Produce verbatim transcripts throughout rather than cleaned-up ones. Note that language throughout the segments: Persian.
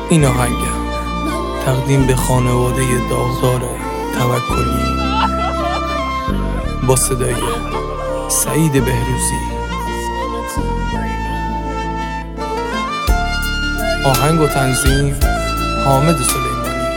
این آهنگم تقدیم به خانواده داغدار توکلی با صدای سعید بهروزی. آهنگ و تنظیم حامد سلیمانی.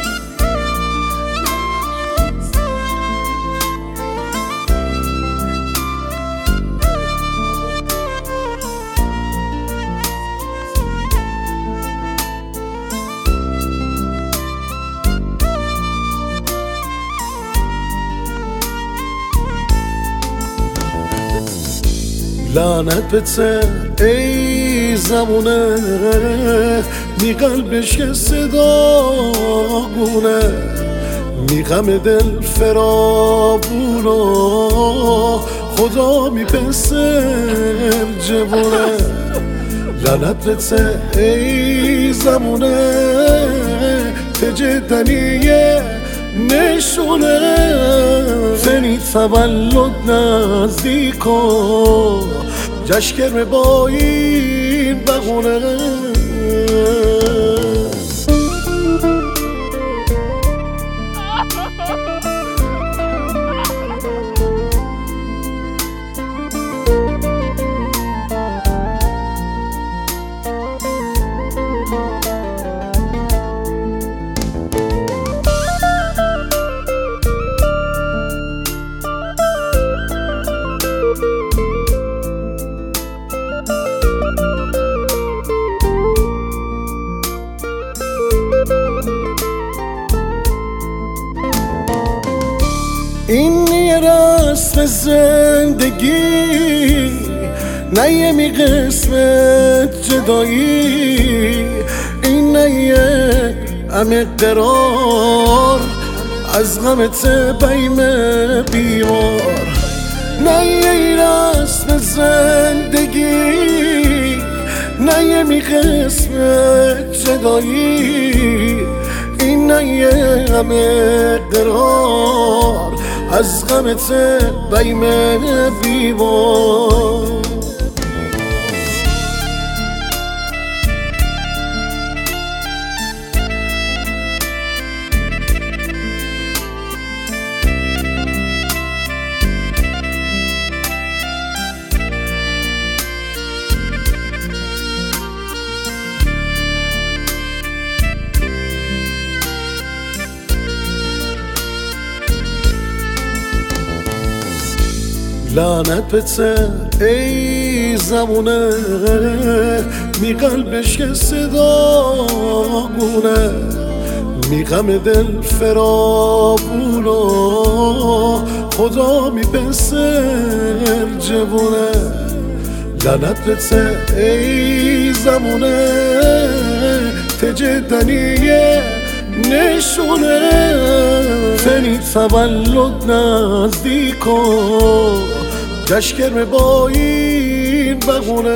لعنت بته ای زمونه می قلبش که صداگونه می غم دل فرابونو خدا می پسر جوونه. لعنت بته ای زمونه تجدنیه نشونه فنی تولد نزدیکو جشکر با این بغونه. این یه رسم زندگی نه یه می قسمت جدایی، این نه یه عمیق قرار از غمت بیم بیمار. نه یه رسم زندگی نه یه می قسمت جدایی، این نه یه عمیق قرار از غمت بیم بیمار. لعنت بته ای زمونه می قلبش که صداگونه می غم دل فرابونو خدا می پسر جوونه. لعنت بته ای زمونه تجدنیه نشونه فنی تولد نزدیکو جشکر با این بغونه.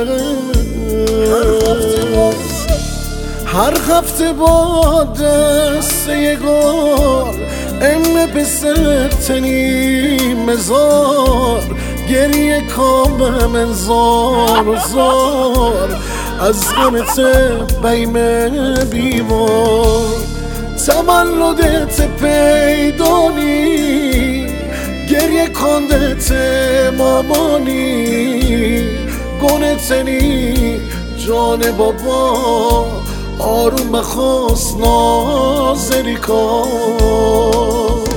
هر هفته با دست یه گل ام پسر تنی مزار گریه کامم انزار و زار از غمت بیم بیمار. تولدت پیدانی گریه کندت مامانی گونتنی جان بابا آروم بخواست نازری کن.